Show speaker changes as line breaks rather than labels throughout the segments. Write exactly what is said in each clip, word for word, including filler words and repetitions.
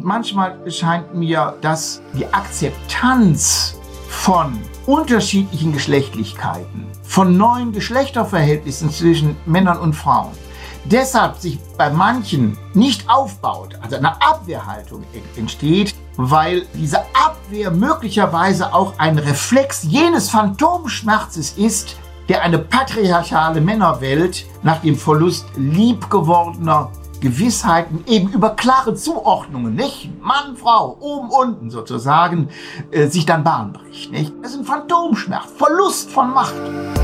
Manchmal scheint mir, dass die Akzeptanz von unterschiedlichen Geschlechtlichkeiten, von neuen Geschlechterverhältnissen zwischen Männern und Frauen, deshalb sich bei manchen nicht aufbaut, also eine Abwehrhaltung entsteht, weil diese Abwehr möglicherweise auch ein Reflex jenes Phantomschmerzes ist, der eine patriarchale Männerwelt nach dem Verlust liebgewordener Gewissheiten eben über klare Zuordnungen, nicht? Mann, Frau, oben, unten sozusagen, äh, sich dann Bahn bricht, nicht? Das ist ein Phantomschmerz, Verlust von Macht.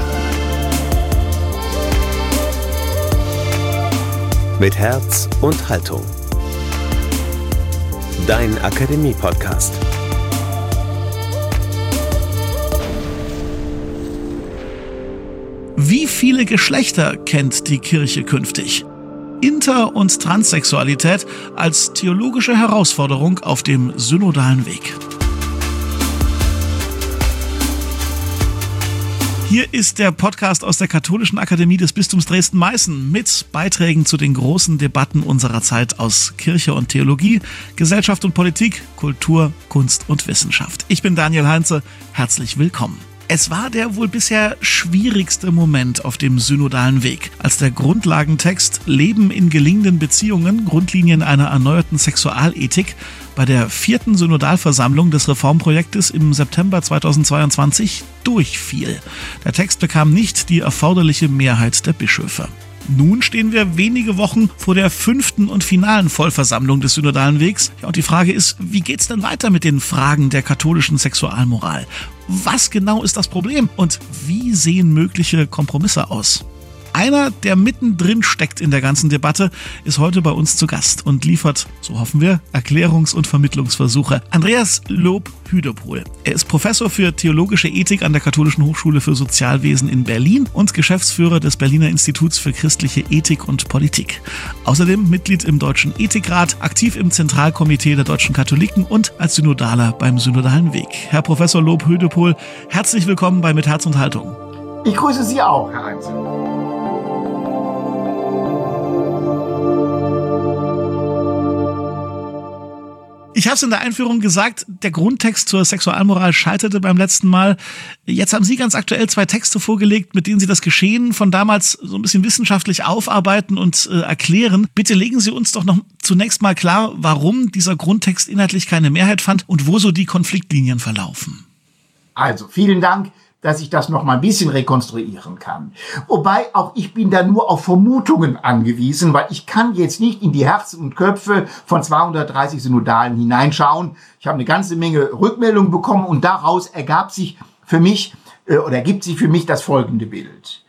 Mit Herz und Haltung. Dein Akademie-Podcast.
Wie viele Geschlechter kennt die Kirche künftig? Inter- und Transsexualität als theologische Herausforderung auf dem synodalen Weg. Hier ist der Podcast aus der Katholischen Akademie des Bistums Dresden-Meißen mit Beiträgen zu den großen Debatten unserer Zeit aus Kirche und Theologie, Gesellschaft und Politik, Kultur, Kunst und Wissenschaft. Ich bin Daniel Heinze, herzlich willkommen. Es war der wohl bisher schwierigste Moment auf dem synodalen Weg, als der Grundlagentext Leben in gelingenden Beziehungen, Grundlinien einer erneuerten Sexualethik bei der vierten Synodalversammlung des Reformprojektes im September zweitausendzweiundzwanzig durchfiel. Der Text bekam nicht die erforderliche Mehrheit der Bischöfe. Nun stehen wir wenige Wochen vor der fünften und finalen Vollversammlung des synodalen Wegs. Ja, und die Frage ist, wie geht's denn weiter mit den Fragen der katholischen Sexualmoral? Was genau ist das Problem und wie sehen mögliche Kompromisse aus? Einer, der mittendrin steckt in der ganzen Debatte, ist heute bei uns zu Gast und liefert, so hoffen wir, Erklärungs- und Vermittlungsversuche. Andreas Lob-Hüdepohl. Er ist Professor für Theologische Ethik an der Katholischen Hochschule für Sozialwesen in Berlin und Geschäftsführer des Berliner Instituts für christliche Ethik und Politik. Außerdem Mitglied im Deutschen Ethikrat, aktiv im Zentralkomitee der deutschen Katholiken und als Synodaler beim Synodalen Weg. Herr Professor Lob-Hüdepohl, herzlich willkommen bei Mit Herz und Haltung.
Ich grüße Sie auch, Herr Heinze.
Ich habe es in der Einführung gesagt, der Grundtext zur Sexualmoral scheiterte beim letzten Mal. Jetzt haben Sie ganz aktuell zwei Texte vorgelegt, mit denen Sie das Geschehen von damals so ein bisschen wissenschaftlich aufarbeiten und äh, erklären. Bitte legen Sie uns doch noch zunächst mal klar, warum dieser Grundtext inhaltlich keine Mehrheit fand und wo so die Konfliktlinien verlaufen.
Also, vielen Dank, dass ich das noch mal ein bisschen rekonstruieren kann. Wobei auch ich bin da nur auf Vermutungen angewiesen, weil ich kann jetzt nicht in die Herzen und Köpfe von zweihundertdreißig Synodalen hineinschauen. Ich habe eine ganze Menge Rückmeldungen bekommen und daraus ergab sich für mich äh, oder ergibt sich für mich das folgende Bild.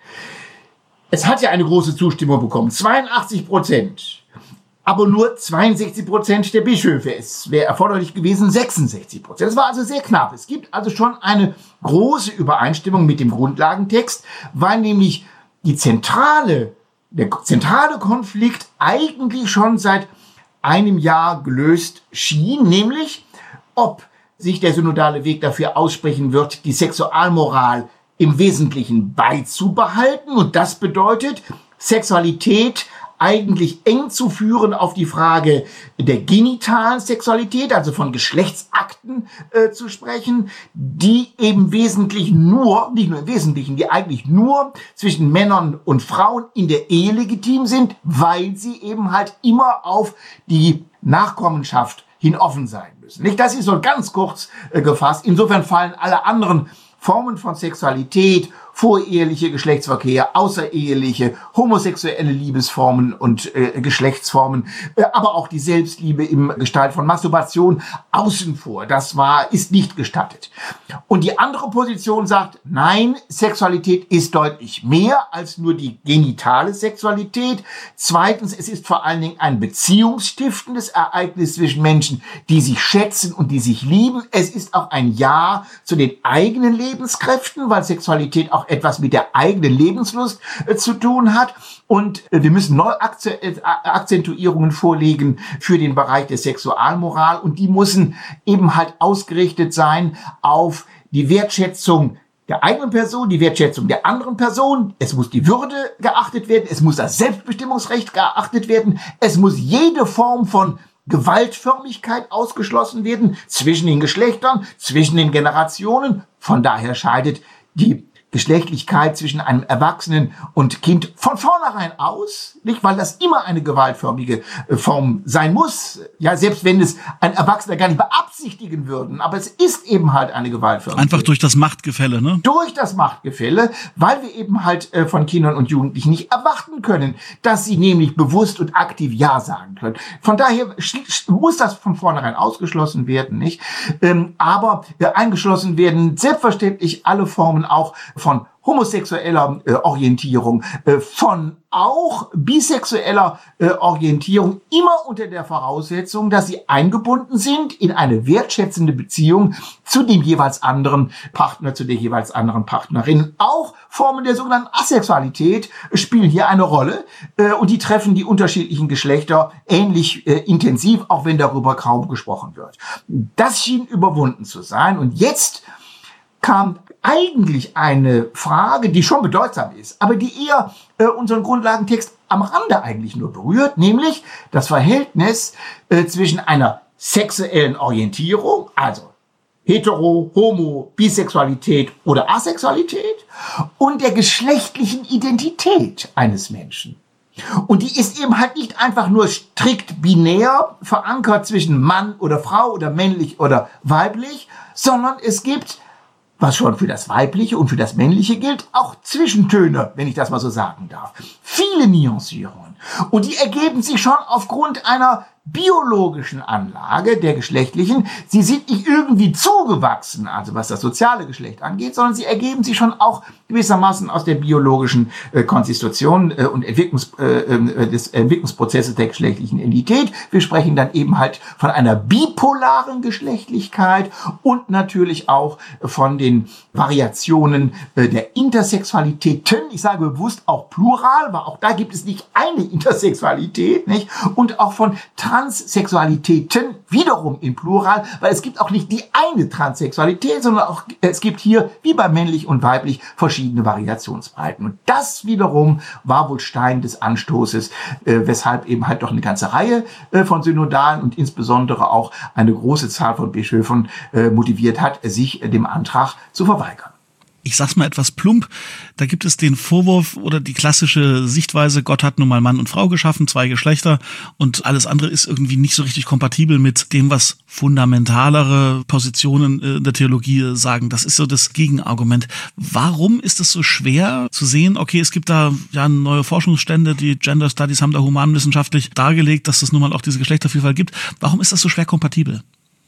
Es hat ja eine große Zustimmung bekommen, zweiundachtzig Prozent. Aber nur zweiundsechzig Prozent der Bischöfe. Es wäre erforderlich gewesen sechsundsechzig Prozent. Das war also sehr knapp. Es gibt also schon eine große Übereinstimmung mit dem Grundlagentext, weil nämlich die zentrale, der zentrale Konflikt eigentlich schon seit einem Jahr gelöst schien, nämlich ob sich der synodale Weg dafür aussprechen wird, die Sexualmoral im Wesentlichen beizubehalten. Und das bedeutet, Sexualität eigentlich eng zu führen auf die Frage der genitalen Sexualität, also von Geschlechtsakten äh, zu sprechen, die eben wesentlich nur, nicht nur im Wesentlichen, die eigentlich nur zwischen Männern und Frauen in der Ehe legitim sind, weil sie eben halt immer auf die Nachkommenschaft hin offen sein müssen. Nicht? Das ist so ganz kurz äh, gefasst. Insofern fallen alle anderen Formen von Sexualität, voreheliche Geschlechtsverkehr, außereheliche, homosexuelle Liebesformen und äh, Geschlechtsformen, äh, aber auch die Selbstliebe im Gestalt von Masturbation außen vor. Das war, ist nicht gestattet. Und die andere Position sagt, nein, Sexualität ist deutlich mehr als nur die genitale Sexualität. Zweitens, es ist vor allen Dingen ein beziehungsstiftendes Ereignis zwischen Menschen, die sich schätzen und die sich lieben. Es ist auch ein Ja zu den eigenen Lebenskräften, weil Sexualität auch etwas mit der eigenen Lebenslust äh, zu tun hat. Und äh, wir müssen neue Akzentuierungen vorlegen für den Bereich der Sexualmoral. Und die müssen eben halt ausgerichtet sein auf die Wertschätzung der eigenen Person, die Wertschätzung der anderen Person. Es muss die Würde geachtet werden. Es muss das Selbstbestimmungsrecht geachtet werden. Es muss jede Form von Gewaltförmigkeit ausgeschlossen werden zwischen den Geschlechtern, zwischen den Generationen. Von daher scheidet die Geschlechtlichkeit zwischen einem Erwachsenen und Kind von vornherein aus, nicht, weil das immer eine gewaltförmige Form sein muss. Ja, selbst wenn es ein Erwachsener gar nicht beabsichtigen würden, aber es ist eben halt eine gewaltförmige.
Einfach durch das Machtgefälle, ne?
Durch das Machtgefälle, weil wir eben halt äh, von Kindern und Jugendlichen nicht erwarten können, dass sie nämlich bewusst und aktiv Ja sagen können. Von daher muss das von vornherein ausgeschlossen werden, nicht? Ähm, aber äh, eingeschlossen werden selbstverständlich alle Formen auch von homosexueller äh, Orientierung, äh, von auch bisexueller äh, Orientierung, immer unter der Voraussetzung, dass sie eingebunden sind in eine wertschätzende Beziehung zu dem jeweils anderen Partner, zu der jeweils anderen Partnerin. Auch Formen der sogenannten Asexualität spielen hier eine Rolle äh, und die treffen die unterschiedlichen Geschlechter ähnlich äh, intensiv, auch wenn darüber kaum gesprochen wird. Das schien überwunden zu sein und jetzt kam eigentlich eine Frage, die schon bedeutsam ist, aber die eher äh, unseren Grundlagentext am Rande eigentlich nur berührt, nämlich das Verhältnis äh, zwischen einer sexuellen Orientierung, also Hetero, Homo, Bisexualität oder Asexualität und der geschlechtlichen Identität eines Menschen. Und die ist eben halt nicht einfach nur strikt binär verankert zwischen Mann oder Frau oder männlich oder weiblich, sondern es gibt, was schon für das Weibliche und für das Männliche gilt, auch Zwischentöne, wenn ich das mal so sagen darf. Viele Nuancierungen. Und die ergeben sich schon aufgrund einer biologischen Anlage der geschlechtlichen. Sie sind nicht irgendwie zugewachsen, also was das soziale Geschlecht angeht, sondern sie ergeben sich schon auch gewissermaßen aus der biologischen äh, Konstitution äh, und Entwicklungs, äh, des Entwicklungsprozesses der geschlechtlichen Identität. Wir sprechen dann eben halt von einer bipolaren Geschlechtlichkeit und natürlich auch von den Variationen äh, der Intersexualitäten. Ich sage bewusst auch plural, weil auch da gibt es nicht eine Intersexualität, nicht? Und auch von Transsexualitäten, wiederum im Plural, weil es gibt auch nicht die eine Transsexualität, sondern auch es gibt hier, wie bei männlich und weiblich, verschiedene Variationsbreiten. Und das wiederum war wohl Stein des Anstoßes, äh, weshalb eben halt doch eine ganze Reihe äh, von Synodalen und insbesondere auch eine große Zahl von Bischöfen äh, motiviert hat, sich äh, dem Antrag zu verweigern.
Ich sag's mal etwas plump, da gibt es den Vorwurf oder die klassische Sichtweise, Gott hat nun mal Mann und Frau geschaffen, zwei Geschlechter und alles andere ist irgendwie nicht so richtig kompatibel mit dem, was fundamentalere Positionen in der Theologie sagen. Das ist so das Gegenargument. Warum ist es so schwer zu sehen, okay, es gibt da ja neue Forschungsstände, die Gender Studies haben da humanwissenschaftlich dargelegt, dass es nun mal auch diese Geschlechtervielfalt gibt. Warum ist das so schwer kompatibel?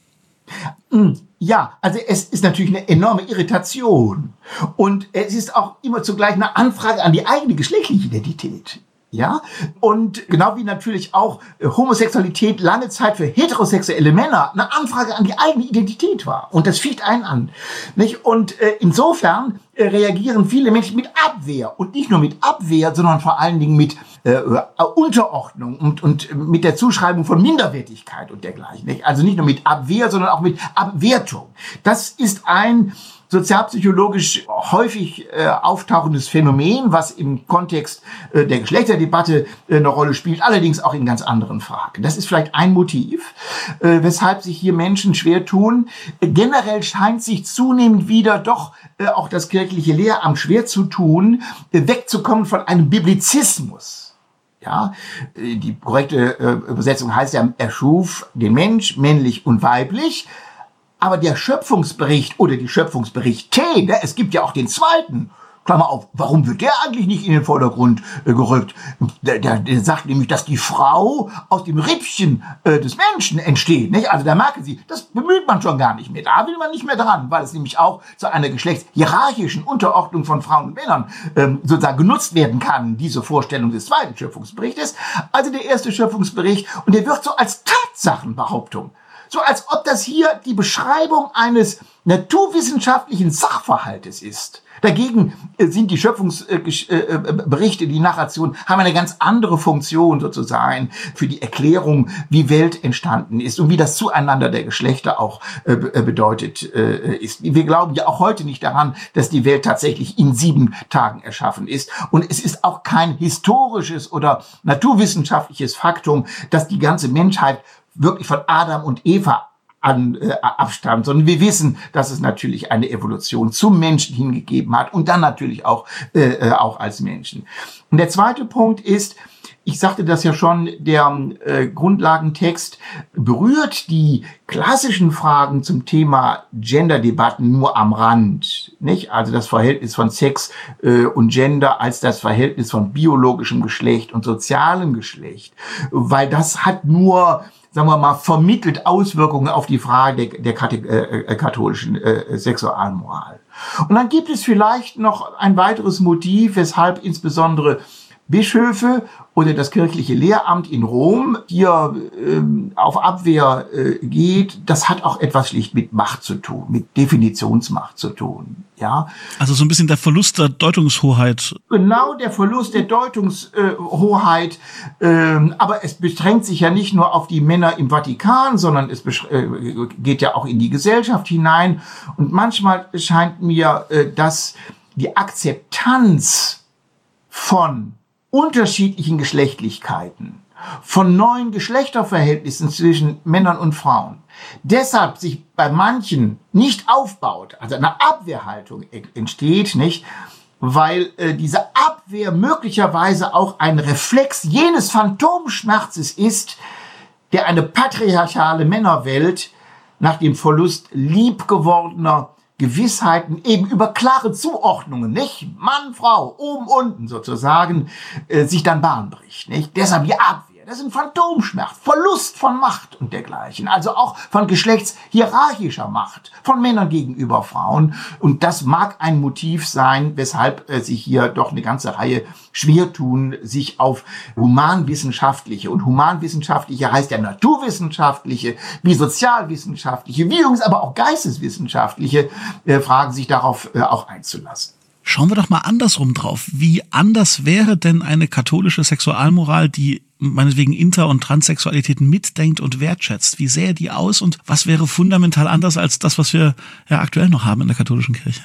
Ja, also es ist natürlich eine enorme Irritation und es ist auch immer zugleich eine Anfrage an die eigene geschlechtliche Identität. Ja, und genau wie natürlich auch Homosexualität lange Zeit für heterosexuelle Männer eine Anfrage an die eigene Identität war. Und das ficht einen an. Nicht? Und äh, insofern äh, reagieren viele Menschen mit Abwehr. Und nicht nur mit Abwehr, sondern vor allen Dingen mit äh, Unterordnung und, und mit der Zuschreibung von Minderwertigkeit und dergleichen. Nicht? Also nicht nur mit Abwehr, sondern auch mit Abwertung. Das ist ein sozialpsychologisch häufig äh, auftauchendes Phänomen, was im Kontext äh, der Geschlechterdebatte äh, eine Rolle spielt, allerdings auch in ganz anderen Fragen. Das ist vielleicht ein Motiv, äh, weshalb sich hier Menschen schwer tun. Äh, generell scheint sich zunehmend wieder doch äh, auch das kirchliche Lehramt schwer zu tun, äh, wegzukommen von einem Biblizismus. Ja, äh, die korrekte äh, Übersetzung heißt ja, er schuf den Mensch männlich und weiblich. Aber der Schöpfungsbericht oder die Schöpfungsberichte, es gibt ja auch den zweiten, Klammer auf, warum wird der eigentlich nicht in den Vordergrund äh, gerückt? Der, der, der sagt nämlich, dass die Frau aus dem Rippchen äh, des Menschen entsteht. Nicht? Also da merken Sie, das bemüht man schon gar nicht mehr. Da will man nicht mehr dran, weil es nämlich auch zu einer geschlechtshierarchischen Unterordnung von Frauen und Männern ähm, sozusagen genutzt werden kann, diese Vorstellung des zweiten Schöpfungsberichtes. Also der erste Schöpfungsbericht, und der wird so als Tatsachenbehauptung, so als ob das hier die Beschreibung eines naturwissenschaftlichen Sachverhaltes ist. Dagegen sind die Schöpfungsberichte, die Narration, haben eine ganz andere Funktion sozusagen für die Erklärung, wie Welt entstanden ist und wie das Zueinander der Geschlechter auch bedeutet ist. Wir glauben ja auch heute nicht daran, dass die Welt tatsächlich in sieben Tagen erschaffen ist. Und es ist auch kein historisches oder naturwissenschaftliches Faktum, dass die ganze Menschheit wirklich von Adam und Eva an, äh, abstammt, sondern wir wissen, dass es natürlich eine Evolution zum Menschen hingegeben hat und dann natürlich auch, äh, auch als Menschen. Und der zweite Punkt ist, ich sagte das ja schon, der äh, Grundlagentext berührt die klassischen Fragen zum Thema Gender-Debatten nur am Rand, nicht? Also das Verhältnis von Sex äh, und Gender als das Verhältnis von biologischem Geschlecht und sozialem Geschlecht, weil das hat nur, sagen wir mal, vermittelt Auswirkungen auf die Frage der, der Kate- äh, katholischen äh, Sexualmoral. Und dann gibt es vielleicht noch ein weiteres Motiv, weshalb insbesondere Bischöfe oder das kirchliche Lehramt in Rom hier ähm, auf Abwehr äh, geht. Das hat auch etwas schlicht mit Macht zu tun, mit Definitionsmacht zu tun. Ja.
Also so ein bisschen der Verlust der Deutungshoheit.
Genau, der Verlust der Deutungshoheit. Ähm, aber es beschränkt sich ja nicht nur auf die Männer im Vatikan, sondern es besch- äh, geht ja auch in die Gesellschaft hinein. Und manchmal scheint mir, äh, dass die Akzeptanz von unterschiedlichen Geschlechtlichkeiten, von neuen Geschlechterverhältnissen zwischen Männern und Frauen, deshalb sich bei manchen nicht aufbaut, also eine Abwehrhaltung entsteht, nicht, weil äh, diese Abwehr möglicherweise auch ein Reflex jenes Phantomschmerzes ist, der eine patriarchale Männerwelt nach dem Verlust liebgewordener Gewissheiten eben über klare Zuordnungen, nicht? Mann, Frau, oben, unten sozusagen, äh, sich dann Bahn bricht, nicht? Deshalb die Abwehr. Das ist ein Phantomschmerz, Verlust von Macht und dergleichen. Also auch von geschlechtshierarchischer Macht, von Männern gegenüber Frauen. Und das mag ein Motiv sein, weshalb äh, sich hier doch eine ganze Reihe schwer tun, sich auf humanwissenschaftliche, und humanwissenschaftliche heißt ja naturwissenschaftliche, wie sozialwissenschaftliche, wie übrigens aber auch geisteswissenschaftliche äh, Fragen, sich darauf äh, auch einzulassen.
Schauen wir doch mal andersrum drauf. Wie anders wäre denn eine katholische Sexualmoral, die meinetwegen Inter- und Transsexualitäten mitdenkt und wertschätzt? Wie sähe die aus und was wäre fundamental anders als das, was wir ja aktuell noch haben in der katholischen Kirche?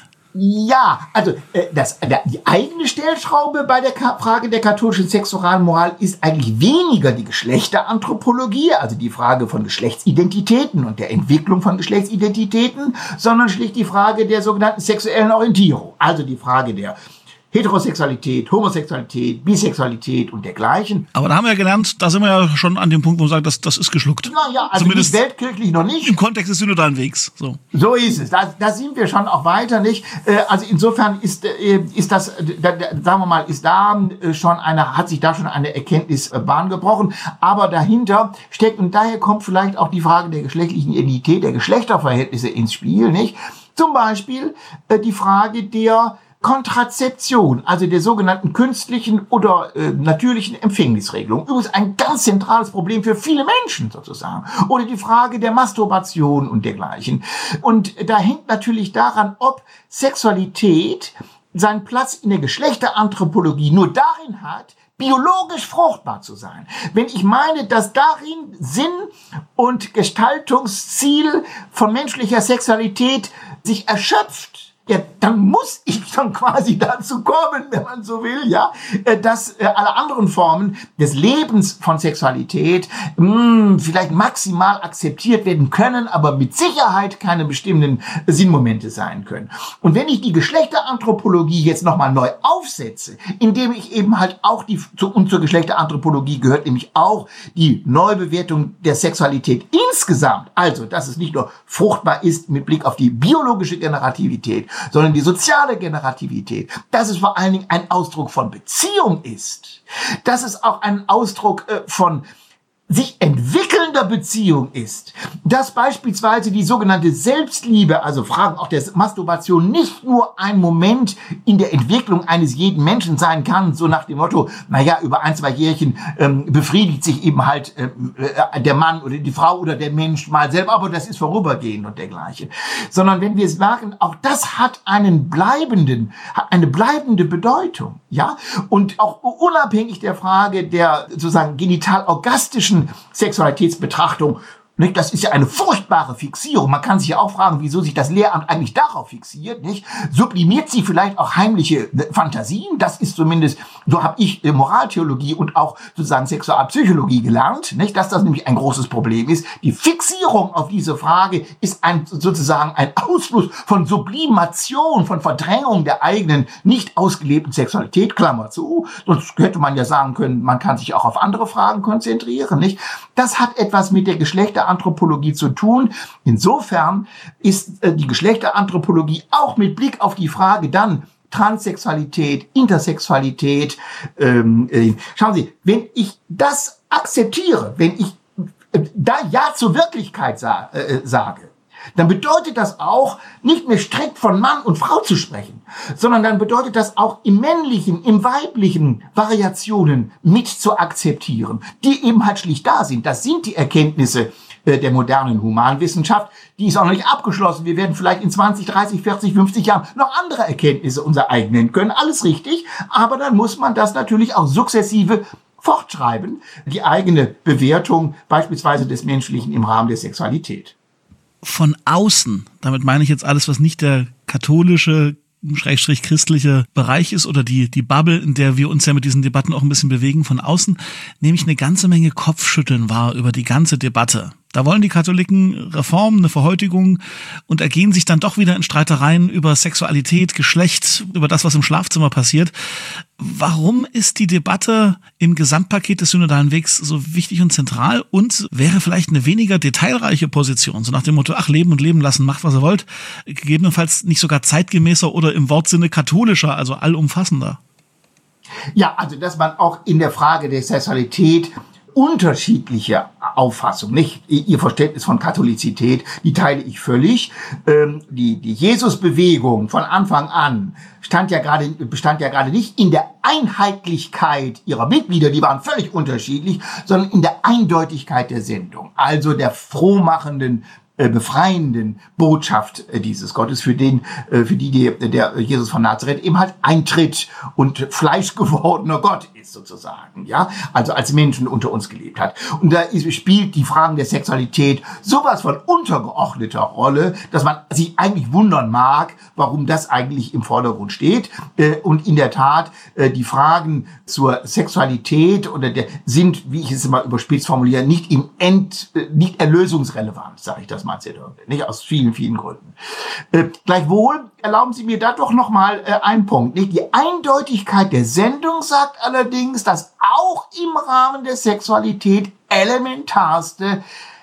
Ja, also äh, das, die eigene Stellschraube bei der Ka- Frage der katholischen Sexualmoral ist eigentlich weniger die Geschlechteranthropologie, also die Frage von Geschlechtsidentitäten und der Entwicklung von Geschlechtsidentitäten, sondern schlicht die Frage der sogenannten sexuellen Orientierung, also die Frage der Heterosexualität, Homosexualität, Bisexualität und dergleichen.
Aber da haben wir ja gelernt, da sind wir ja schon an dem Punkt, wo wir sagen, das, das ist geschluckt.
Naja, also
zumindest
nicht weltkirchlich noch nicht.
Im Kontext des synodalen Wegs. So,
so ist es. Da, da sind wir schon auch weiter, nicht? Also insofern ist, ist das, da, da, sagen wir mal, ist da schon eine, hat sich da schon eine Erkenntnisbahn gebrochen. Aber dahinter steckt, und daher kommt vielleicht auch die Frage der geschlechtlichen Identität, der Geschlechterverhältnisse ins Spiel, nicht? Zum Beispiel die Frage der Kontrazeption, also der sogenannten künstlichen oder äh, natürlichen Empfängnisregelung. Übrigens ein ganz zentrales Problem für viele Menschen sozusagen. Oder die Frage der Masturbation und dergleichen. Und da hängt natürlich daran, ob Sexualität seinen Platz in der Geschlechteranthropologie nur darin hat, biologisch fruchtbar zu sein. Wenn ich meine, dass darin Sinn und Gestaltungsziel von menschlicher Sexualität sich erschöpft, ja, dann muss ich dann quasi dazu kommen, wenn man so will, ja, dass äh, alle anderen Formen des Lebens von Sexualität mh, vielleicht maximal akzeptiert werden können, aber mit Sicherheit keine bestimmten Sinnmomente sein können. Und wenn ich die Geschlechteranthropologie jetzt nochmal neu aufsetze, indem ich eben halt auch die, zu, und zur Geschlechteranthropologie gehört nämlich auch die Neubewertung der Sexualität insgesamt, also dass es nicht nur fruchtbar ist mit Blick auf die biologische Generativität, sondern die soziale Generativität, dass es vor allen Dingen ein Ausdruck von Beziehung ist, dass es auch ein Ausdruck äh, von sich entwickelnder Beziehung ist, dass beispielsweise die sogenannte Selbstliebe, also Fragen auch der Masturbation, nicht nur ein Moment in der Entwicklung eines jeden Menschen sein kann, so nach dem Motto, naja, über ein, zwei Jährchen ähm, befriedigt sich eben halt ähm, äh, der Mann oder die Frau oder der Mensch mal selber, aber das ist vorübergehend und dergleichen. Sondern wenn wir es merken, auch das hat einen bleibenden, hat eine bleibende Bedeutung, ja, und auch unabhängig der Frage der sozusagen genital-orgastischen Sexualitätsbetrachtung Nicht? Das ist ja eine furchtbare Fixierung. Man kann sich ja auch fragen, wieso sich das Lehramt eigentlich darauf fixiert. Nicht? Sublimiert sie vielleicht auch heimliche Fantasien? Das ist zumindest, so habe ich Moraltheologie und auch sozusagen Sexualpsychologie gelernt, nicht? Dass das nämlich ein großes Problem ist. Die Fixierung auf diese Frage ist ein, sozusagen ein Ausfluss von Sublimation, von Verdrängung der eigenen nicht ausgelebten Sexualität, Klammer zu. Sonst hätte man ja sagen können, man kann sich auch auf andere Fragen konzentrieren. Nicht? Das hat etwas mit der Geschlechter Anthropologie zu tun. Insofern ist äh, die Geschlechteranthropologie auch mit Blick auf die Frage dann Transsexualität, Intersexualität. Ähm, äh, schauen Sie, wenn ich das akzeptiere, wenn ich äh, da Ja zur Wirklichkeit sa- äh, sage, dann bedeutet das auch, nicht mehr strikt von Mann und Frau zu sprechen, sondern dann bedeutet das auch im männlichen, im weiblichen Variationen mit zu akzeptieren, die eben halt schlicht da sind. Das sind die Erkenntnisse der modernen Humanwissenschaft. Die ist auch noch nicht abgeschlossen. Wir werden vielleicht in zwanzig, dreißig, vierzig, fünfzig Jahren noch andere Erkenntnisse unser eigen nennen können. Alles richtig. Aber dann muss man das natürlich auch sukzessive fortschreiben. Die eigene Bewertung beispielsweise des Menschlichen im Rahmen der Sexualität.
Von außen, damit meine ich jetzt alles, was nicht der katholische, schrägstrich christliche Bereich ist oder die die Bubble, in der wir uns ja mit diesen Debatten auch ein bisschen bewegen, von außen nehme ich eine ganze Menge Kopfschütteln wahr über die ganze Debatte. Da wollen die Katholiken Reformen, eine Verhäutigung und ergehen sich dann doch wieder in Streitereien über Sexualität, Geschlecht, über das, was im Schlafzimmer passiert. Warum ist die Debatte im Gesamtpaket des synodalen Wegs so wichtig und zentral und wäre vielleicht eine weniger detailreiche Position, so nach dem Motto, ach, leben und leben lassen, macht, was ihr wollt, gegebenenfalls nicht sogar zeitgemäßer oder im Wortsinne katholischer, also allumfassender?
Ja, also dass man auch in der Frage der Sexualität unterschiedliche Auffassung, nicht? Ihr Verständnis von Katholizität, die teile ich völlig. Ähm, die, die Jesus-Bewegung von Anfang an stand ja gerade, bestand ja gerade nicht in der Einheitlichkeit ihrer Mitglieder, die waren völlig unterschiedlich, sondern in der Eindeutigkeit der Sendung, also der frohmachenden, befreienden Botschaft dieses Gottes, für den, für die der Jesus von Nazareth eben halt eintritt und fleischgewordener Gott ist sozusagen, ja, also als Menschen unter uns gelebt hat. Und da ist, spielt die Fragen der Sexualität sowas von untergeordneter Rolle, dass man sich eigentlich wundern mag, warum das eigentlich im Vordergrund steht. Und in der Tat, die Fragen zur Sexualität oder der sind, wie ich es immer überspitzt formuliere, nicht im End, nicht erlösungsrelevant, sage ich das mal. Nicht aus vielen, vielen Gründen. Äh, gleichwohl erlauben Sie mir da doch noch mal äh, einen Punkt. Nicht? Die Eindeutigkeit der Sendung sagt allerdings, dass auch im Rahmen der Sexualität elementarste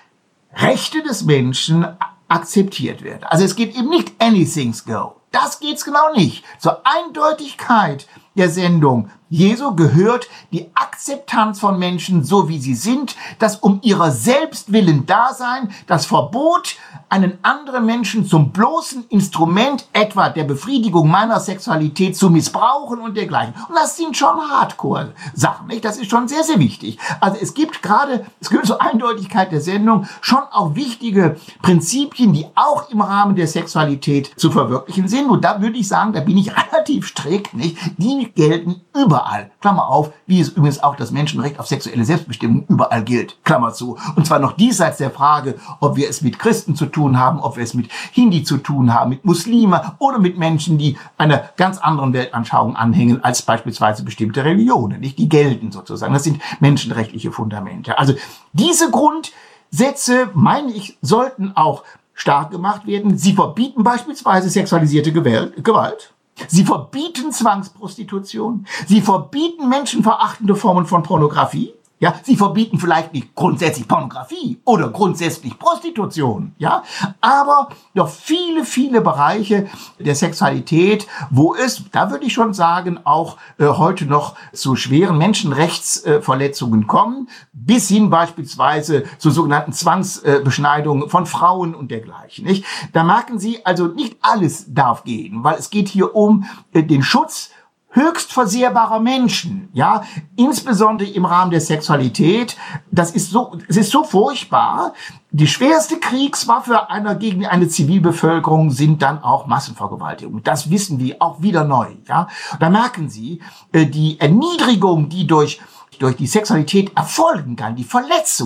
Rechte des Menschen akzeptiert werden. Also es geht eben nicht anything's go. Das geht's genau nicht. Zur Eindeutigkeit der Sendung Jesu gehört die Akzeptanz von Menschen so wie sie sind, das um ihrer selbst willen Dasein, das Verbot, einen anderen Menschen zum bloßen Instrument etwa der Befriedigung meiner Sexualität zu missbrauchen und dergleichen. Und das sind schon Hardcore-Sachen, nicht? Das ist schon sehr, sehr wichtig. Also es gibt gerade, es gehört zur Eindeutigkeit der Sendung, schon auch wichtige Prinzipien, die auch im Rahmen der Sexualität zu verwirklichen sind. Und da würde ich sagen, da bin ich relativ strikt, nicht? Die gelten überall. Klammer auf, wie es übrigens auch das Menschenrecht auf sexuelle Selbstbestimmung überall gilt. Klammer zu. Und zwar noch diesseits der Frage, ob wir es mit Christen zu tun haben, ob wir es mit Hindi zu tun haben, mit Muslimen oder mit Menschen, die einer ganz anderen Weltanschauung anhängen als beispielsweise bestimmte Religionen. Nicht? Die gelten sozusagen. Das sind menschenrechtliche Fundamente. Also diese Grundsätze, meine ich, sollten auch stark gemacht werden. Sie verbieten beispielsweise sexualisierte Gewalt. Sie verbieten Zwangsprostitution. Sie verbieten menschenverachtende Formen von Pornografie. Ja, sie verbieten vielleicht nicht grundsätzlich Pornografie oder grundsätzlich Prostitution, ja, aber doch viele, viele Bereiche der Sexualität, wo es, da würde ich schon sagen, auch äh, heute noch zu schweren Menschenrechtsverletzungen äh, kommen, bis hin beispielsweise zu sogenannten Zwangsbeschneidungen äh, von Frauen und dergleichen, nicht? Da merken Sie, also nicht alles darf gehen, weil es geht hier um äh, den Schutz höchst versehrbarer Menschen, ja, insbesondere im Rahmen der Sexualität. Das ist so, es ist so furchtbar. Die schwerste Kriegswaffe einer gegen eine Zivilbevölkerung sind dann auch Massenvergewaltigungen. Das wissen wir auch wieder neu, ja. Da merken Sie, die Erniedrigung, die durch durch die Sexualität erfolgen kann, die Verletzung, die gar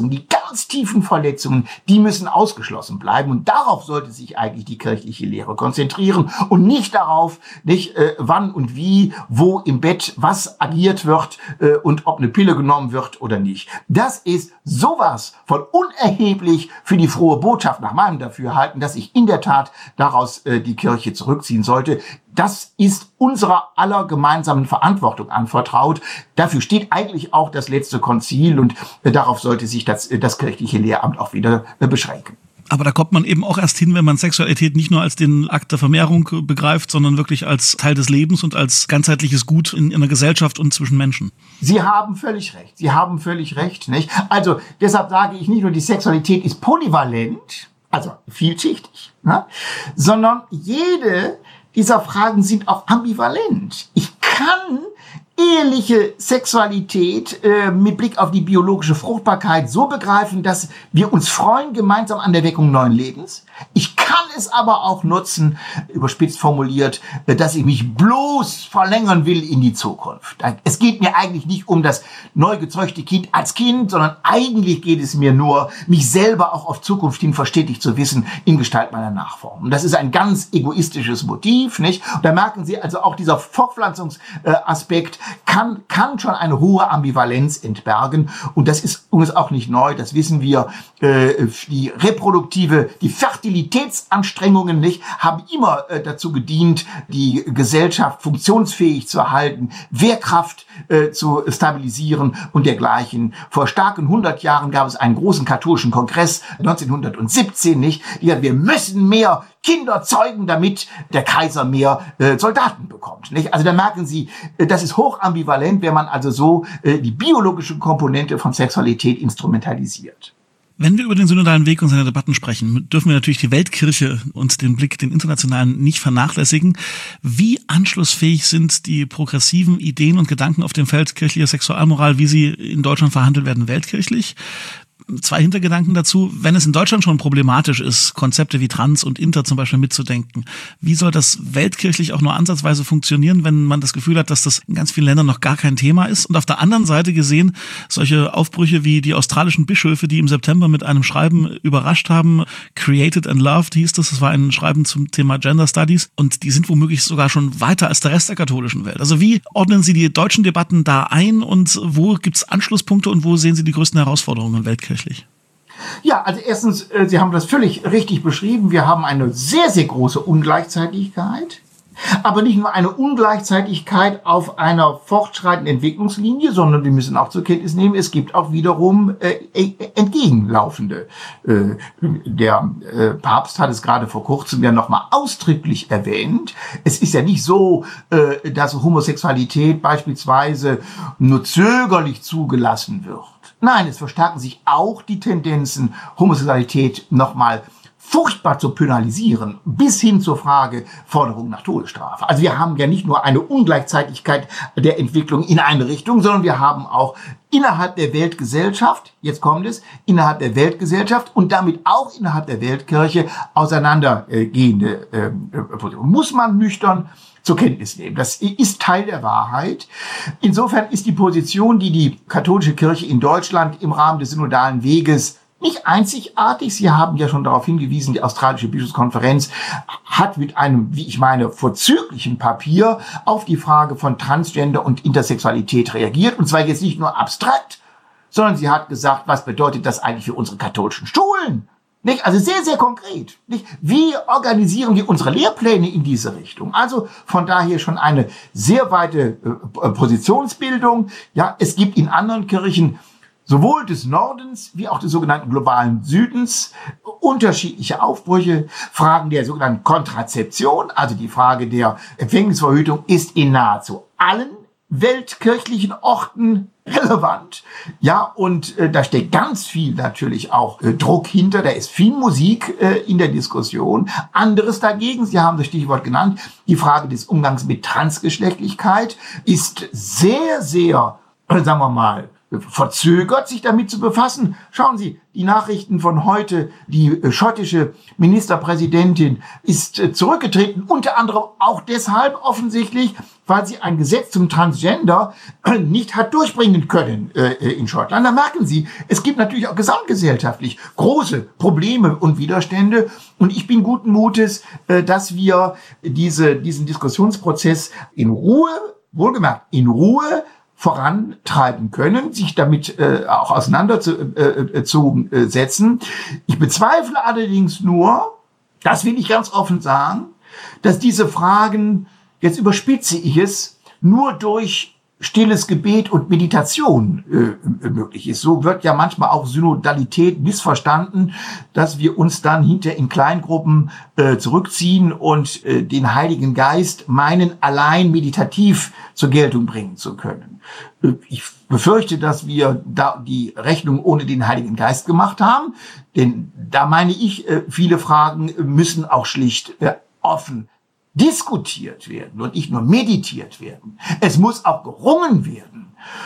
ganz tiefen Verletzungen, die müssen ausgeschlossen bleiben. Und darauf sollte sich eigentlich die kirchliche Lehre konzentrieren und nicht darauf, nicht äh, wann und wie, wo im Bett was agiert wird äh, und ob eine Pille genommen wird oder nicht. Das ist sowas von unerheblich für die frohe Botschaft nach meinem Dafürhalten, dass sich in der Tat daraus äh, die Kirche zurückziehen sollte. Das ist unserer aller gemeinsamen Verantwortung anvertraut. Dafür steht eigentlich auch das letzte Konzil und äh, darauf sollte sich das, äh, das kirchliche Lehramt auch wieder äh, beschränken.
Aber da kommt man eben auch erst hin, wenn man Sexualität nicht nur als den Akt der Vermehrung begreift, sondern wirklich als Teil des Lebens und als ganzheitliches Gut in, in einer Gesellschaft und zwischen Menschen.
Sie haben völlig recht. Sie haben völlig recht, nicht? Also deshalb sage ich nicht nur, die Sexualität ist polyvalent, also vielschichtig, ne? Sondern jede dieser Fragen sind auch ambivalent. Ich kann eheliche Sexualität äh, mit Blick auf die biologische Fruchtbarkeit so begreifen, dass wir uns freuen gemeinsam an der Weckung neuen Lebens. Ich kann es aber auch nutzen, überspitzt formuliert, äh, dass ich mich bloß verlängern will in die Zukunft. Es geht mir eigentlich nicht um das neu gezeugte Kind als Kind, sondern eigentlich geht es mir nur, mich selber auch auf Zukunft hin verstetigt zu wissen in Gestalt meiner Nachform. Und das ist ein ganz egoistisches Motiv, nicht? Und da merken Sie also auch dieser Fortpflanzungsaspekt, kann, kann schon eine hohe Ambivalenz entbergen. Und das ist uns auch nicht neu, das wissen wir. Äh, die reproduktive, die Fertilitätsanstrengungen nicht, haben immer äh, dazu gedient, die Gesellschaft funktionsfähig zu erhalten, Wehrkraft äh, zu stabilisieren und dergleichen. Vor starken hundert Jahren gab es einen großen katholischen Kongress, neunzehnhundertsiebzehn, nicht? Die gesagt, wir müssen mehr Kinder zeugen, damit der Kaiser mehr äh, Soldaten bekommt. Nicht? Also da merken Sie, äh, das ist hoch ambivalent, wenn man also so äh, die biologische Komponente von Sexualität instrumentalisiert.
Wenn wir über den synodalen Weg und seine Debatten sprechen, dürfen wir natürlich die Weltkirche und den Blick, den internationalen, nicht vernachlässigen. Wie anschlussfähig sind die progressiven Ideen und Gedanken auf dem Feld kirchlicher Sexualmoral, wie sie in Deutschland verhandelt werden, weltkirchlich? Zwei Hintergedanken dazu. Wenn es in Deutschland schon problematisch ist, Konzepte wie Trans und Inter zum Beispiel mitzudenken, wie soll das weltkirchlich auch nur ansatzweise funktionieren, wenn man das Gefühl hat, dass das in ganz vielen Ländern noch gar kein Thema ist? Und auf der anderen Seite gesehen, solche Aufbrüche wie die australischen Bischöfe, die im September mit einem Schreiben überrascht haben, Created and Loved hieß das, das war ein Schreiben zum Thema Gender Studies, und die sind womöglich sogar schon weiter als der Rest der katholischen Welt. Also wie ordnen Sie die deutschen Debatten da ein und wo gibt es Anschlusspunkte und wo sehen Sie die größten Herausforderungen weltkirchlich?
Ja, also erstens, Sie haben das völlig richtig beschrieben. Wir haben eine sehr, sehr große Ungleichzeitigkeit. Aber nicht nur eine Ungleichzeitigkeit auf einer fortschreitenden Entwicklungslinie, sondern wir müssen auch zur Kenntnis nehmen, es gibt auch wiederum äh, entgegenlaufende. Äh, der äh, Papst hat es gerade vor kurzem ja nochmal ausdrücklich erwähnt. Es ist ja nicht so, äh, dass Homosexualität beispielsweise nur zögerlich zugelassen wird. Nein, es verstärken sich auch die Tendenzen, Homosexualität nochmal furchtbar zu penalisieren, bis hin zur Frage Forderung nach Todesstrafe. Also wir haben ja nicht nur eine Ungleichzeitigkeit der Entwicklung in eine Richtung, sondern wir haben auch innerhalb der Weltgesellschaft, jetzt kommt es, innerhalb der Weltgesellschaft und damit auch innerhalb der Weltkirche auseinandergehende äh, Positionen. Muss man nüchtern zur Kenntnis nehmen. Das ist Teil der Wahrheit. Insofern ist die Position, die die katholische Kirche in Deutschland im Rahmen des synodalen Weges nicht einzigartig. Sie haben ja schon darauf hingewiesen, die australische Bischofskonferenz hat mit einem, wie ich meine, vorzüglichen Papier auf die Frage von Transgender und Intersexualität reagiert. Und zwar jetzt nicht nur abstrakt, sondern sie hat gesagt, was bedeutet das eigentlich für unsere katholischen Schulen? Nicht? Also sehr, sehr konkret. Nicht? Wie organisieren wir unsere Lehrpläne in diese Richtung? Also von daher schon eine sehr weite äh, Positionsbildung. Ja, es gibt in anderen Kirchen sowohl des Nordens wie auch des sogenannten globalen Südens unterschiedliche Aufbrüche. Fragen der sogenannten Kontrazeption, also die Frage der Empfängnisverhütung, ist in nahezu allen weltkirchlichen Orten relevant. Ja, und äh, da steckt ganz viel natürlich auch äh, Druck hinter, da ist viel Musik äh, in der Diskussion. Anderes dagegen, Sie haben das Stichwort genannt, die Frage des Umgangs mit Transgeschlechtlichkeit ist sehr, sehr, äh, sagen wir mal, verzögert, sich damit zu befassen. Schauen Sie, die Nachrichten von heute, die schottische Ministerpräsidentin ist zurückgetreten, unter anderem auch deshalb offensichtlich, weil sie ein Gesetz zum Transgender nicht hat durchbringen können äh, in Schottland. Da merken Sie, es gibt natürlich auch gesamtgesellschaftlich große Probleme und Widerstände. Und ich bin guten Mutes, äh, dass wir diese, diesen Diskussionsprozess in Ruhe, wohlgemerkt in Ruhe, vorantreiben können, sich damit äh, auch auseinanderzusetzen. Äh, ich bezweifle allerdings nur, das will ich ganz offen sagen, dass diese Fragen, jetzt überspitze ich es, nur durch stilles Gebet und Meditation äh, möglich ist. So wird ja manchmal auch Synodalität missverstanden, dass wir uns dann hinter in Kleingruppen äh, zurückziehen und äh, den Heiligen Geist meinen, allein meditativ zur Geltung bringen zu können. Äh, ich befürchte, dass wir da die Rechnung ohne den Heiligen Geist gemacht haben, denn da meine ich, äh, viele Fragen müssen auch schlicht äh, offen diskutiert werden und nicht nur meditiert werden. Es muss auch gerungen werden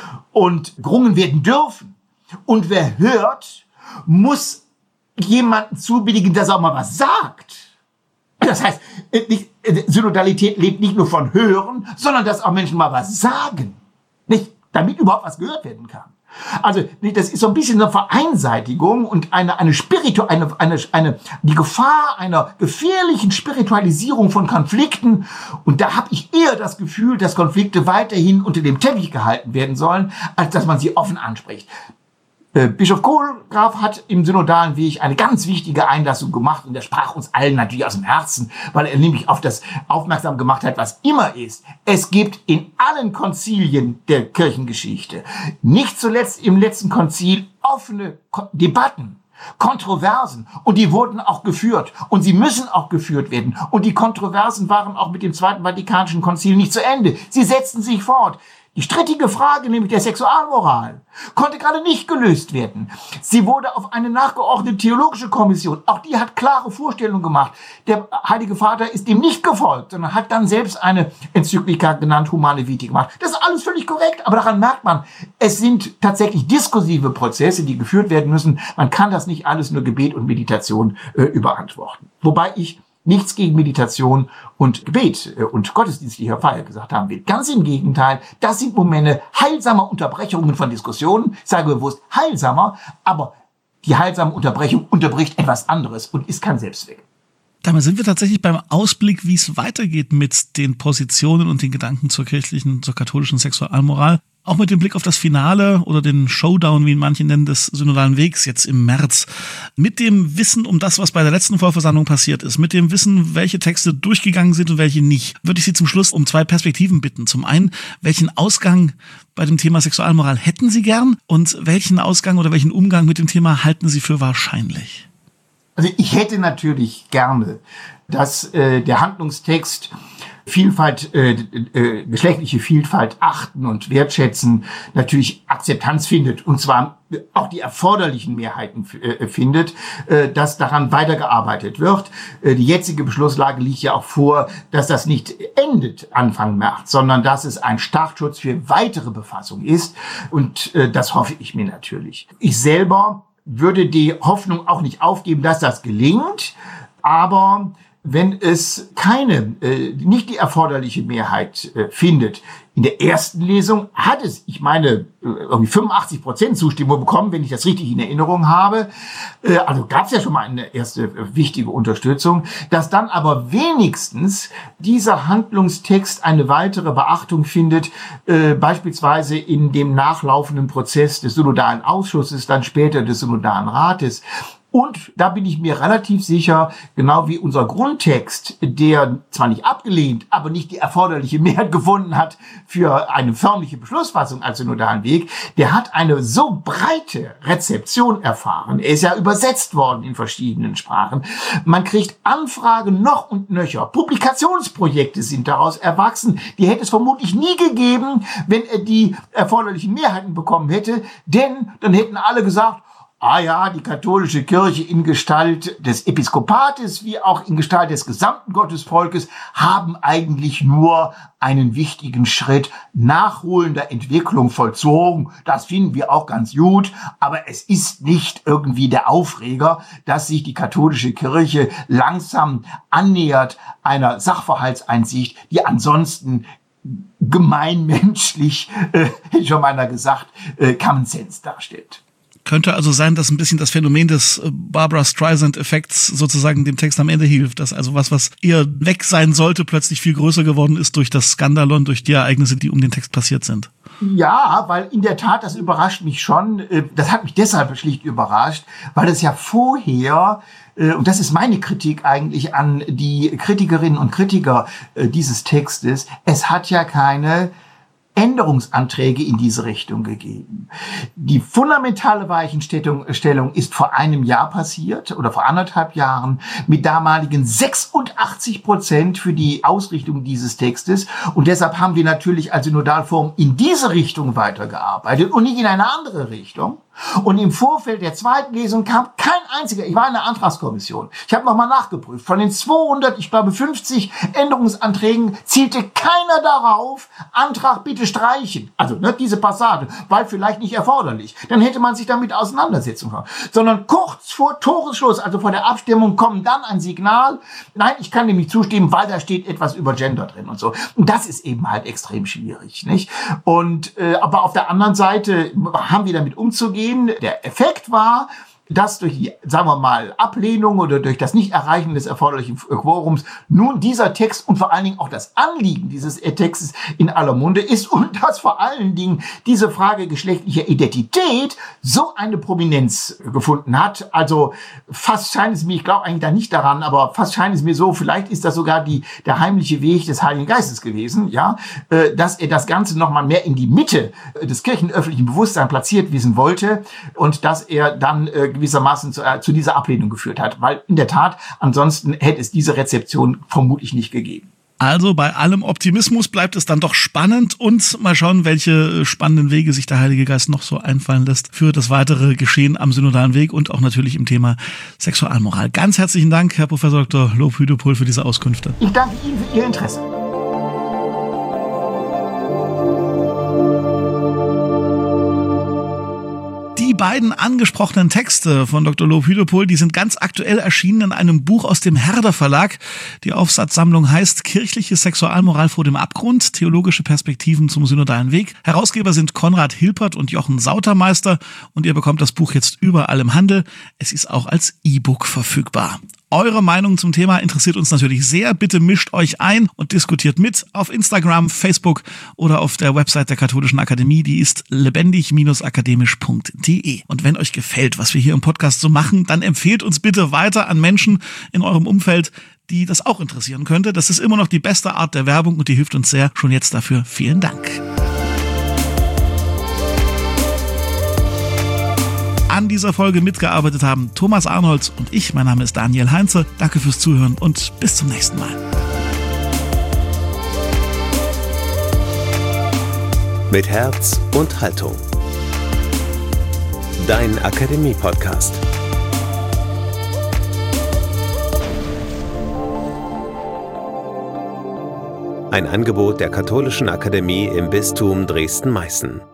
und gerungen werden dürfen. Und wer hört, muss jemanden zubilligen, dass er auch mal was sagt. Das heißt, nicht, Synodalität lebt nicht nur von Hören, sondern dass auch Menschen mal was sagen. Nicht, damit überhaupt was gehört werden kann. Also, das ist so ein bisschen eine Vereinseitigung und eine, eine Spiritu, eine, eine, eine, die Gefahr einer gefährlichen Spiritualisierung von Konflikten. Und da habe ich eher das Gefühl, dass Konflikte weiterhin unter dem Teppich gehalten werden sollen, als dass man sie offen anspricht. Äh, Bischof Kohlgraf hat im synodalen Weg eine ganz wichtige Einlassung gemacht und er sprach uns allen natürlich aus dem Herzen, weil er nämlich auf das aufmerksam gemacht hat, was immer ist. Es gibt in allen Konzilien der Kirchengeschichte, nicht zuletzt im letzten Konzil, offene Ko- Debatten, Kontroversen, und die wurden auch geführt und sie müssen auch geführt werden. Und die Kontroversen waren auch mit dem Zweiten Vatikanischen Konzil nicht zu Ende. Sie setzten sich fort. Die strittige Frage, nämlich der Sexualmoral, konnte gerade nicht gelöst werden. Sie wurde auf eine nachgeordnete theologische Kommission. Auch die hat klare Vorstellungen gemacht. Der Heilige Vater ist dem nicht gefolgt, sondern hat dann selbst eine Enzyklika genannt, Humane Vitae gemacht. Das ist alles völlig korrekt, aber daran merkt man, es sind tatsächlich diskursive Prozesse, die geführt werden müssen. Man kann das nicht alles nur Gebet und Meditation äh, überantworten. Wobei ich nichts gegen Meditation und Gebet und gottesdienstlicher Feier gesagt haben will. Ganz im Gegenteil, das sind Momente heilsamer Unterbrechungen von Diskussionen. Ich sage bewusst heilsamer, aber die heilsame Unterbrechung unterbricht etwas anderes und ist kein Selbstzweck.
Damit sind wir tatsächlich beim Ausblick, wie es weitergeht mit den Positionen und den Gedanken zur kirchlichen, zur katholischen Sexualmoral. Auch mit dem Blick auf das Finale oder den Showdown, wie ihn manche nennen, des synodalen Wegs jetzt im März. Mit dem Wissen um das, was bei der letzten Vollversammlung passiert ist, mit dem Wissen, welche Texte durchgegangen sind und welche nicht, würde ich Sie zum Schluss um zwei Perspektiven bitten. Zum einen, welchen Ausgang bei dem Thema Sexualmoral hätten Sie gern und welchen Ausgang oder welchen Umgang mit dem Thema halten Sie für wahrscheinlich?
Also ich hätte natürlich gerne, dass äh, der Handlungstext Vielfalt, äh, äh, geschlechtliche Vielfalt achten und wertschätzen, natürlich Akzeptanz findet und zwar auch die erforderlichen Mehrheiten äh, findet, äh, dass daran weitergearbeitet wird. Äh, die jetzige Beschlusslage liegt ja auch vor, dass das nicht endet Anfang März, sondern dass es ein Startschutz für weitere Befassung ist und äh, das hoffe ich mir natürlich. Ich selber würde die Hoffnung auch nicht aufgeben, dass das gelingt, aber wenn es keine, äh, nicht die erforderliche Mehrheit äh, findet, in der ersten Lesung hat es, ich meine, äh, irgendwie fünfundachtzig Prozent Zustimmung bekommen, wenn ich das richtig in Erinnerung habe. Äh, also gab es ja schon mal eine erste äh, wichtige Unterstützung, dass dann aber wenigstens dieser Handlungstext eine weitere Beachtung findet, äh, beispielsweise in dem nachlaufenden Prozess des synodalen Ausschusses, dann später des synodalen Rates. Und da bin ich mir relativ sicher, genau wie unser Grundtext, der zwar nicht abgelehnt, aber nicht die erforderliche Mehrheit gefunden hat für eine förmliche Beschlussfassung als synodalen Weg, der hat eine so breite Rezeption erfahren. Er ist ja übersetzt worden in verschiedenen Sprachen. Man kriegt Anfragen noch und nöcher. Publikationsprojekte sind daraus erwachsen. Die hätte es vermutlich nie gegeben, wenn er die erforderlichen Mehrheiten bekommen hätte. Denn dann hätten alle gesagt, ah ja, die katholische Kirche in Gestalt des Episkopates wie auch in Gestalt des gesamten Gottesvolkes haben eigentlich nur einen wichtigen Schritt nachholender Entwicklung vollzogen. Das finden wir auch ganz gut, aber es ist nicht irgendwie der Aufreger, dass sich die katholische Kirche langsam annähert einer Sachverhaltseinsicht, die ansonsten gemeinmenschlich, äh, hätte schon mal einer gesagt, äh, Common Sense darstellt.
Könnte also sein, dass ein bisschen das Phänomen des Barbra Streisand-Effekts sozusagen dem Text am Ende hilft, dass also was, was eher weg sein sollte, plötzlich viel größer geworden ist durch das Skandalon, durch die Ereignisse, die um den Text passiert sind.
Ja, weil in der Tat, das überrascht mich schon. Das hat mich deshalb schlicht überrascht, weil es ja vorher, und das ist meine Kritik eigentlich an die Kritikerinnen und Kritiker dieses Textes, es hat ja keine Änderungsanträge in diese Richtung gegeben. Die fundamentale Weichenstellung ist vor einem Jahr passiert oder vor anderthalb Jahren mit damaligen sechsundachtzig Prozent für die Ausrichtung dieses Textes. Und deshalb haben wir natürlich als Synodalforum in diese Richtung weitergearbeitet und nicht in eine andere Richtung. Und im Vorfeld der zweiten Lesung kam kein einziger, ich war in der Antragskommission, ich habe nochmal nachgeprüft, von den zweihundert, ich glaube fünfzig Änderungsanträgen zielte keiner darauf, Antrag bitte streichen. Also ne, diese Passage, weil vielleicht nicht erforderlich. Dann hätte man sich damit auseinandersetzen können. Sondern kurz vor Toresschluss, also vor der Abstimmung, kommt dann ein Signal, nein, ich kann dem nicht zustimmen, weil da steht etwas über Gender drin und so. Und das ist eben halt extrem schwierig, nicht? Und äh, aber auf der anderen Seite haben wir damit umzugehen. Der Effekt war, dass durch die, sagen wir mal, Ablehnung oder durch das Nicht-Erreichen des erforderlichen Quorums nun dieser Text und vor allen Dingen auch das Anliegen dieses Textes in aller Munde ist und dass vor allen Dingen diese Frage geschlechtlicher Identität so eine Prominenz gefunden hat. Also fast scheint es mir, ich glaube eigentlich da nicht daran, aber fast scheint es mir so, vielleicht ist das sogar die, der heimliche Weg des Heiligen Geistes gewesen, ja, dass er das Ganze nochmal mehr in die Mitte des kirchenöffentlichen Bewusstseins platziert wissen wollte und dass er dann gewissermaßen zu, äh, zu dieser Ablehnung geführt hat. Weil in der Tat, ansonsten hätte es diese Rezeption vermutlich nicht gegeben.
Also bei allem Optimismus bleibt es dann doch spannend und mal schauen, welche spannenden Wege sich der Heilige Geist noch so einfallen lässt für das weitere Geschehen am synodalen Weg und auch natürlich im Thema Sexualmoral. Ganz herzlichen Dank, Herr Professor Doktor Lob Hüdepohl, für diese Auskünfte.
Ich danke Ihnen für Ihr Interesse.
Die beiden angesprochenen Texte von Doktor Lob Hüdepohl, die sind ganz aktuell erschienen in einem Buch aus dem Herder Verlag. Die Aufsatzsammlung heißt Kirchliche Sexualmoral vor dem Abgrund, theologische Perspektiven zum synodalen Weg. Herausgeber sind Konrad Hilpert und Jochen Sautermeister und ihr bekommt das Buch jetzt überall im Handel. Es ist auch als E-Book verfügbar. Eure Meinung zum Thema interessiert uns natürlich sehr. Bitte mischt euch ein und diskutiert mit auf Instagram, Facebook oder auf der Website der Katholischen Akademie. Die ist lebendig akademisch punkt de. Und wenn euch gefällt, was wir hier im Podcast so machen, dann empfehlt uns bitte weiter an Menschen in eurem Umfeld, die das auch interessieren könnte. Das ist immer noch die beste Art der Werbung und die hilft uns sehr. Schon jetzt dafür vielen Dank. An dieser Folge mitgearbeitet haben Thomas Arnolds und ich. Mein Name ist Daniel Heinze. Danke fürs Zuhören und bis zum nächsten Mal.
Mit Herz und Haltung. Dein Akademie-Podcast. Ein Angebot der Katholischen Akademie im Bistum Dresden-Meißen.